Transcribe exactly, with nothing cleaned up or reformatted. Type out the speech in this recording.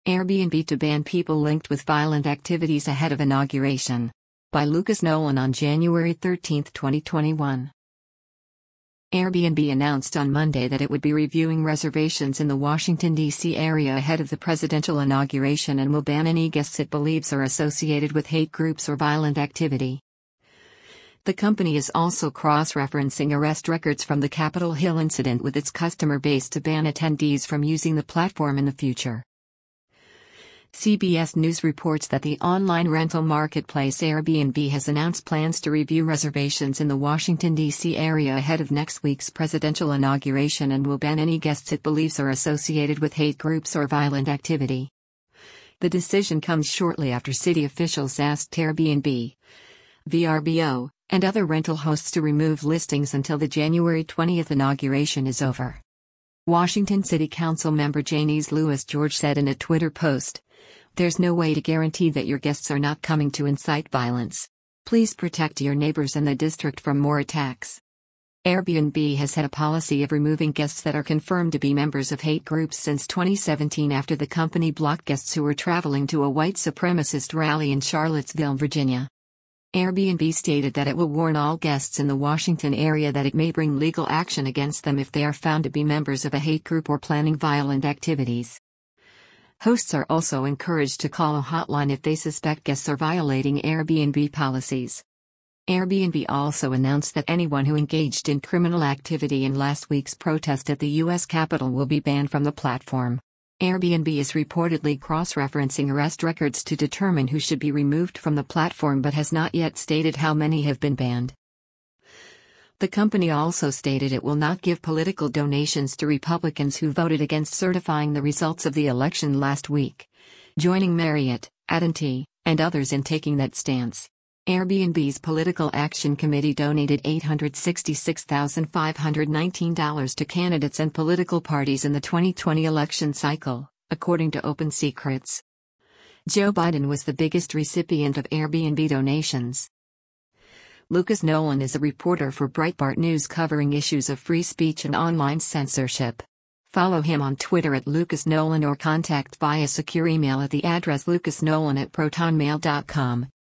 Airbnb to ban people linked with violent activities ahead of inauguration. By Lucas Nolan on January thirteenth, twenty twenty-one. Airbnb announced on Monday that it would be reviewing reservations in the Washington, D C area ahead of the presidential inauguration and will ban any guests it believes are associated with hate groups or violent activity. The company is also cross-referencing arrest records from the Capitol Hill incident with its customer base to ban attendees from using the platform in the future. C B S News reports that the online rental marketplace Airbnb has announced plans to review reservations in the Washington, D C area ahead of next week's presidential inauguration and will ban any guests it believes are associated with hate groups or violent activity. The decision comes shortly after city officials asked Airbnb, V R B O, and other rental hosts to remove listings until the January twentieth inauguration is over. Washington City Council member Janice Lewis George said in a Twitter post, "There's no way to guarantee that your guests are not coming to incite violence. Please protect your neighbors and the district from more attacks." Airbnb has had a policy of removing guests that are confirmed to be members of hate groups since twenty seventeen after the company blocked guests who were traveling to a white supremacist rally in Charlottesville, Virginia. Airbnb stated that it will warn all guests in the Washington area that it may bring legal action against them if they are found to be members of a hate group or planning violent activities. Hosts are also encouraged to call a hotline if they suspect guests are violating Airbnb policies. Airbnb also announced that anyone who engaged in criminal activity in last week's protest at the U S Capitol will be banned from the platform. Airbnb is reportedly cross-referencing arrest records to determine who should be removed from the platform but has not yet stated how many have been banned. The company also stated it will not give political donations to Republicans who voted against certifying the results of the election last week, joining Marriott, A T and T, and others in taking that stance. Airbnb's Political Action Committee donated eight hundred sixty-six thousand five hundred nineteen dollars to candidates and political parties in the twenty twenty election cycle, according to Open Secrets. Joe Biden was the biggest recipient of Airbnb donations. Lucas Nolan is a reporter for Breitbart News covering issues of free speech and online censorship. Follow him on Twitter at Lucas Nolan or contact via secure email at the address lucasnolan at protonmail dot com.